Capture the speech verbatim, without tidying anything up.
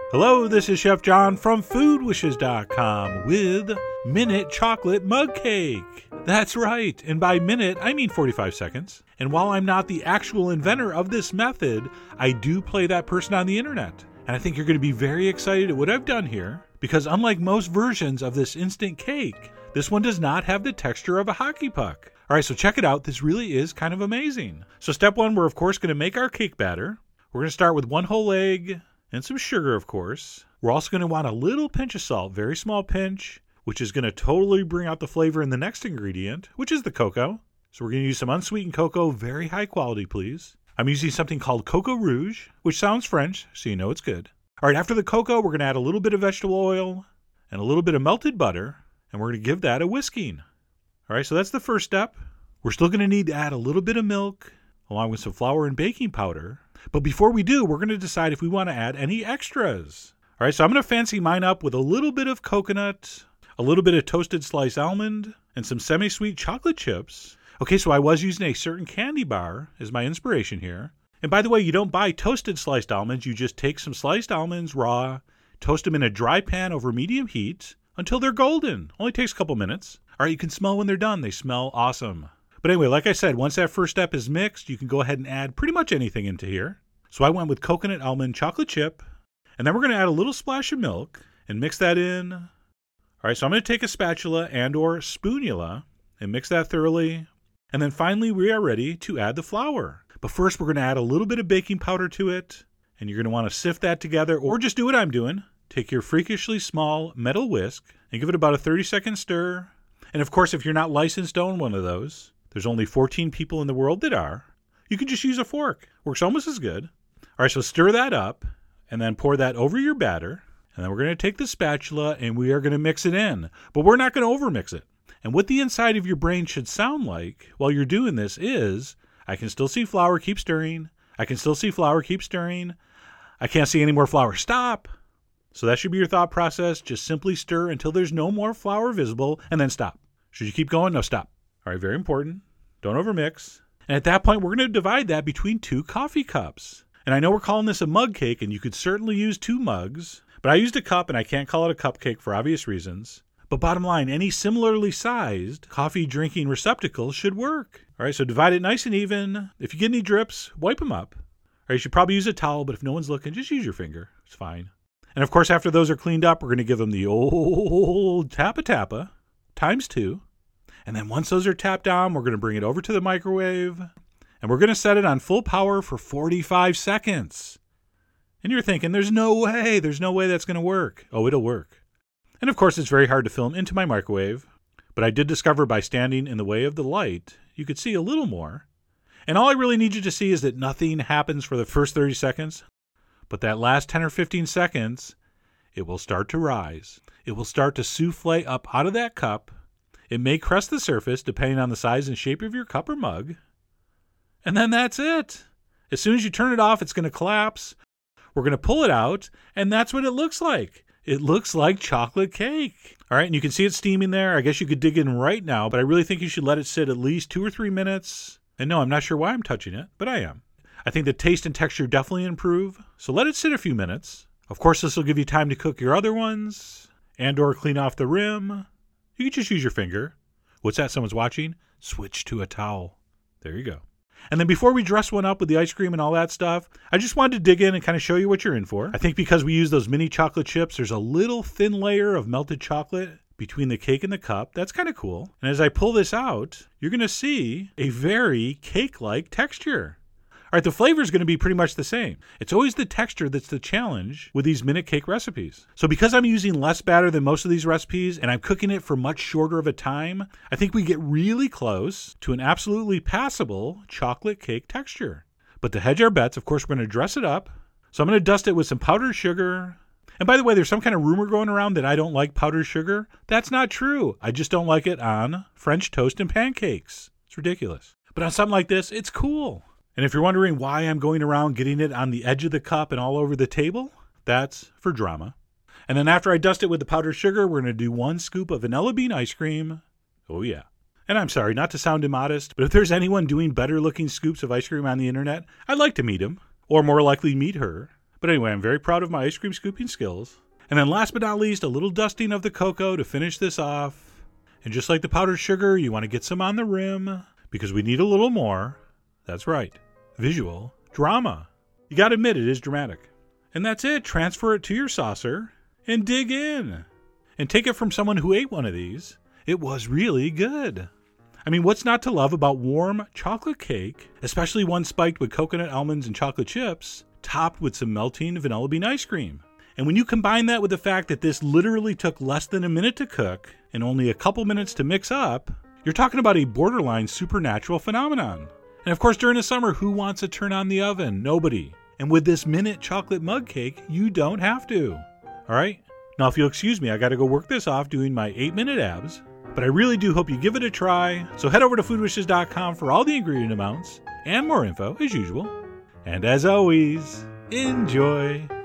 Hello, this is Chef John from food wishes dot com with Minute Chocolate Mug Cake. That's right, and by minute, I mean forty-five seconds. And while I'm not the actual inventor of this method, I do play that person on the internet. And I think you're going to be very excited at what I've done here, because unlike most versions of this instant cake, this one does not have the texture of a hockey puck. All right, so check it out. This really is kind of amazing. So step one, we're of course going to make our cake batter. We're going to start with one whole egg and some sugar, of course. We're also going to want a little pinch of salt, very small pinch, which is going to totally bring out the flavor in the next ingredient, which is the cocoa. So we're going to use some unsweetened cocoa, very high quality, please. I'm using something called Cocoa Rouge, which sounds French, so you know it's good. All right, after the cocoa, we're going to add a little bit of vegetable oil and a little bit of melted butter, and we're going to give that a whisking. All right, so that's the first step. We're still going to need to add a little bit of milk, along with some flour and baking powder. But before we do, we're going to decide if we want to add any extras. All right, so I'm going to fancy mine up with a little bit of coconut, a little bit of toasted sliced almond, and some semi-sweet chocolate chips. Okay, so I was using a certain candy bar as my inspiration here. And by the way, you don't buy toasted sliced almonds. You just take some sliced almonds raw, toast them in a dry pan over medium heat until they're golden. Only takes a couple minutes. All right, you can smell when they're done. They smell awesome. But anyway, like I said, once that first step is mixed, you can go ahead and add pretty much anything into here. So I went with coconut almond chocolate chip, and then we're going to add a little splash of milk and mix that in. All right, so I'm going to take a spatula and or spoonula and mix that thoroughly. And then finally, we are ready to add the flour. But first, we're going to add a little bit of baking powder to it, and you're going to want to sift that together, or just do what I'm doing. Take your freakishly small metal whisk and give it about a thirty second stir. And of course, if you're not licensed to own one of those, there's only fourteen people in the world that are. You can just use a fork. Works almost as good. All right, so stir that up and then pour that over your batter. And then we're going to take the spatula and we are going to mix it in. But we're not going to overmix it. And what the inside of your brain should sound like while you're doing this is, I can still see flour, keep stirring. I can still see flour, keep stirring. I can't see any more flour. Stop. So that should be your thought process. Just simply stir until there's no more flour visible and then stop. Should you keep going? No, stop. All right, very important. Don't overmix. And at that point, we're going to divide that between two coffee cups. And I know we're calling this a mug cake, and you could certainly use two mugs, but I used a cup, and I can't call it a cupcake for obvious reasons. But bottom line, any similarly sized coffee drinking receptacle should work. All right, so divide it nice and even. If you get any drips, wipe them up. All right, you should probably use a towel, but if no one's looking, just use your finger. It's fine. And of course, after those are cleaned up, we're going to give them the old Tappa Tappa times two. And then once those are tapped down, we're going to bring it over to the microwave. And we're going to set it on full power for forty-five seconds. And you're thinking, there's no way, there's no way that's going to work. Oh, it'll work. And of course, it's very hard to film into my microwave. But I did discover by standing in the way of the light, you could see a little more. And all I really need you to see is that nothing happens for the first thirty seconds. But that last ten or fifteen seconds, it will start to rise. It will start to souffle up out of that cup. It may crest the surface, depending on the size and shape of your cup or mug. And then that's it. As soon as you turn it off, it's going to collapse. We're going to pull it out, and that's what it looks like. It looks like chocolate cake. All right, and you can see it steaming there. I guess you could dig in right now, but I really think you should let it sit at least two or three minutes. And no, I'm not sure why I'm touching it, but I am. I think the taste and texture definitely improve, so let it sit a few minutes. Of course, this will give you time to cook your other ones and or clean off the rim. You can just use your finger. What's that? Someone's watching? Switch to a towel. There you go. And then before we dress one up with the ice cream and all that stuff, I just wanted to dig in and kind of show you what you're in for. I think because we use those mini chocolate chips, there's a little thin layer of melted chocolate between the cake and the cup. That's kind of cool. And as I pull this out, you're going to see a very cake-like texture. All right, the flavor is going to be pretty much the same. It's always the texture that's the challenge with these minute cake recipes. So because I'm using less batter than most of these recipes and I'm cooking it for much shorter of a time, I think we get really close to an absolutely passable chocolate cake texture. But to hedge our bets, of course, we're going to dress it up. So I'm going to dust it with some powdered sugar. And by the way, there's some kind of rumor going around that I don't like powdered sugar. That's not true. I just don't like it on French toast and pancakes. It's ridiculous. But on something like this, it's cool. And if you're wondering why I'm going around getting it on the edge of the cup and all over the table, that's for drama. And then after I dust it with the powdered sugar, we're going to do one scoop of vanilla bean ice cream. Oh yeah. And I'm sorry, not to sound immodest, but if there's anyone doing better looking scoops of ice cream on the internet, I'd like to meet him, or more likely meet her. But But anyway, I'm very proud of my ice cream scooping skills. And then last but not least, a little dusting of the cocoa to finish this off. And just like the powdered sugar, you want to get some on the rim because we need a little more. That's right. Visual drama. You got to admit it is dramatic. And that's it. Transfer it to your saucer and dig in. And take it from someone who ate one of these. It was really good. I mean, what's not to love about warm chocolate cake, especially one spiked with coconut almonds and chocolate chips, topped with some melting vanilla bean ice cream? And when you combine that with the fact that this literally took less than a minute to cook and only a couple minutes to mix up, you're talking about a borderline supernatural phenomenon. And of course, during the summer, who wants to turn on the oven? Nobody. And with this Minute chocolate mug cake, you don't have to. All right? Now, if you'll excuse me, I got to go work this off doing my eight-minute abs. But I really do hope you give it a try. So head over to food wishes dot com for all the ingredient amounts and more info, as usual. And as always, enjoy.